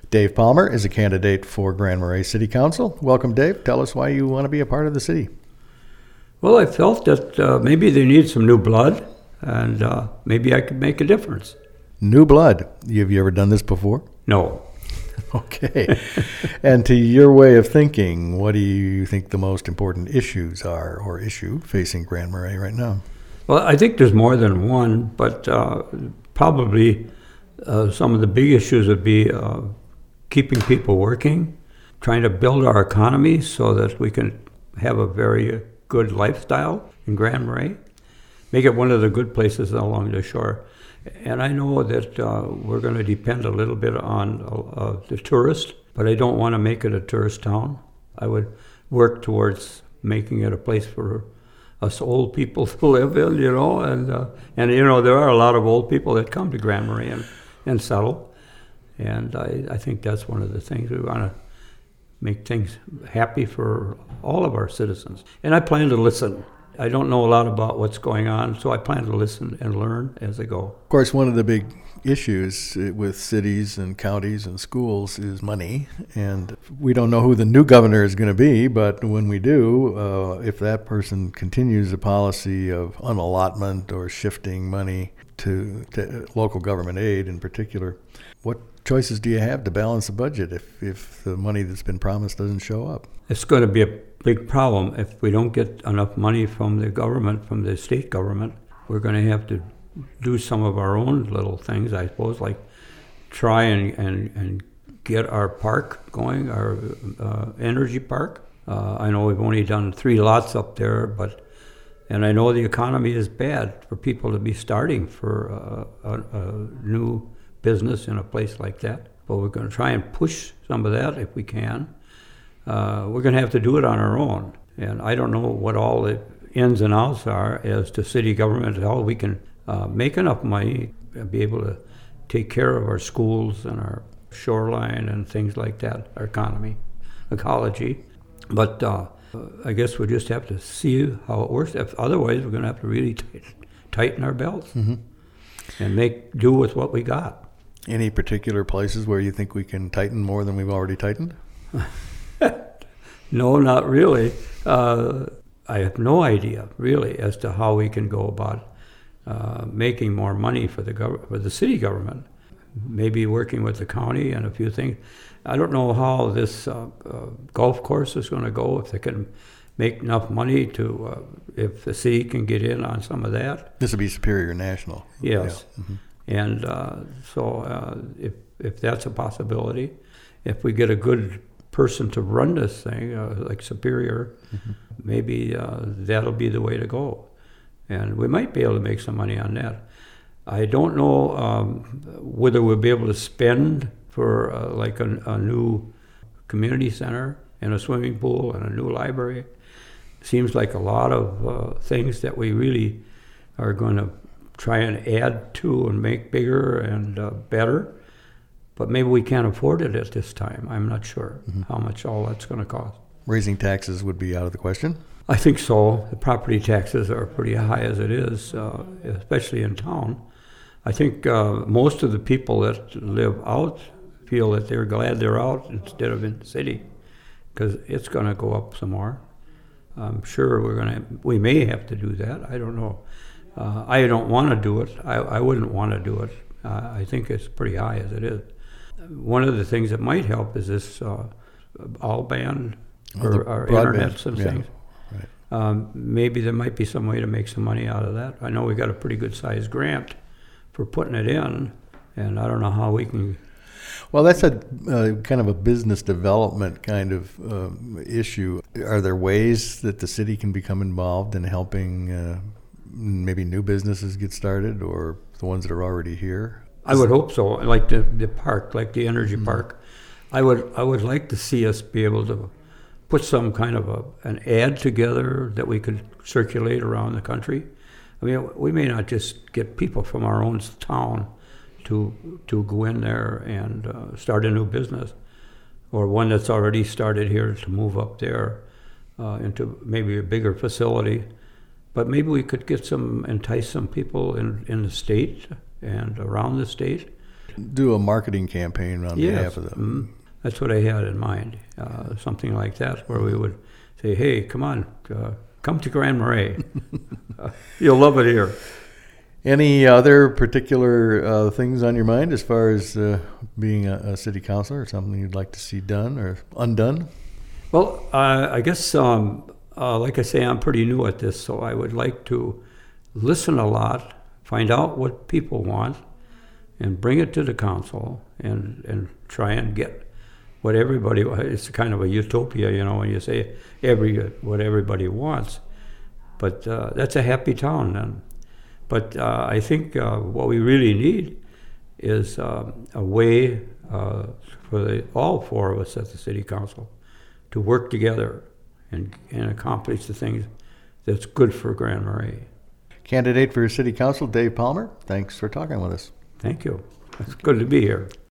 Dave Palmer is a candidate for Grand Marais City Council. Welcome, Dave. Tell us why you want to be a part of the city. Well, I felt that maybe they need some new blood, and maybe I could make a difference. New blood. Have you ever done this before? No. Okay. And to your way of thinking, what do you think the most important issues are, or issue, facing Grand Marais right now? Well, I think there's more than one, but probably some of the big issues would be keeping people working, trying to build our economy so that we can have a very good lifestyle in Grand Marais, make it one of the good places along the shore. And I know that we're going to depend a little bit on the tourist, but I don't want to make it a tourist town. I would work towards making it a place for us old people to live in, and there are a lot of old people that come to Grand Marais and settle. And I think that's one of the things. We want to make things happy for all of our citizens. And I plan to listen. I don't know a lot about what's going on, so I plan to listen and learn as I go. Of course, one of the big issues with cities and counties and schools is money. And we don't know who the new governor is going to be, but when we do, if that person continues a policy of unallotment or shifting money to local government aid in particular, what choices do you have to balance the budget if the money that's been promised doesn't show up? It's going to be a big problem if we don't get enough money from the government, from the state government. We're going to have to do some of our own little things, I suppose, like try and get our park going, our energy park. I know we've only done 3 lots up there, and I know the economy is bad for people to be starting for a new business in a place like that. But we're going to try and push some of that if we can. We're going to have to do it on our own. And I don't know what all the ins and outs are as to city government, how we can make enough money and be able to take care of our schools and our shoreline and things like that, our ecology. But I guess we'll just have to see how it works. Otherwise, we're going to have to really tighten our belts and do with what we got. Any particular places where you think we can tighten more than we've already tightened? No, not really. I have no idea, really, as to how we can go about making more money for the city government. Maybe working with the county and a few things. I don't know how this golf course is going to go, if they can make enough money to, if the city can get in on some of that. This would be Superior National. Yes. Yeah. Mm-hmm. And so if that's a possibility, if we get a good person to run this thing, like Superior, maybe that'll be the way to go. And we might be able to make some money on that. I don't know whether we'll be able to spend for like a new community center and a swimming pool and a new library. Seems like a lot of things that we really are going to try and add to and make bigger and better. But maybe we can't afford it at this time. I'm not sure how much all that's going to cost. Raising taxes would be out of the question? I think so. The property taxes are pretty high as it is, especially in town. I think most of the people that live out feel that they're glad they're out instead of in the city, because it's going to go up some more. I'm sure we may have to do that. I don't know. I don't want to do it. I wouldn't want to do it. I think it's pretty high as it is. One of the things that might help is this all-band or internets and things. Right. Maybe there might be some way to make some money out of that. I know we got a pretty good-sized grant for putting it in, and I don't know how we can. Well, that's a kind of a business development kind of issue. Are there ways that the city can become involved in helping maybe new businesses get started, or the ones that are already here? I would hope so. Like the park, like the energy park. I would like to see us be able to put some kind of an ad together that we could circulate around the country. I mean, we may not just get people from our own town to go in there and start a new business, or one that's already started here to move up there into maybe a bigger facility. But maybe we could entice some people in the state and around the state. do a marketing campaign on behalf of them. That's what I had in mind, something like that, where we would say, hey, come on, come to Grand Marais. You'll love it here. Any other particular things on your mind as far as being a city councilor, or something you'd like to see done or undone? Well, I guess, like I say, I'm pretty new at this, so I would like to listen a lot, find out what people want, and bring it to the council and try and get what everybody, it's kind of a utopia, when you say what everybody wants. But that's a happy town then. But I think what we really need is a way for all four of us at the city council to work together and accomplish the things that's good for Grand Marais. Candidate for city council, Dave Palmer, thanks for talking with us. Thank you. It's good to be here.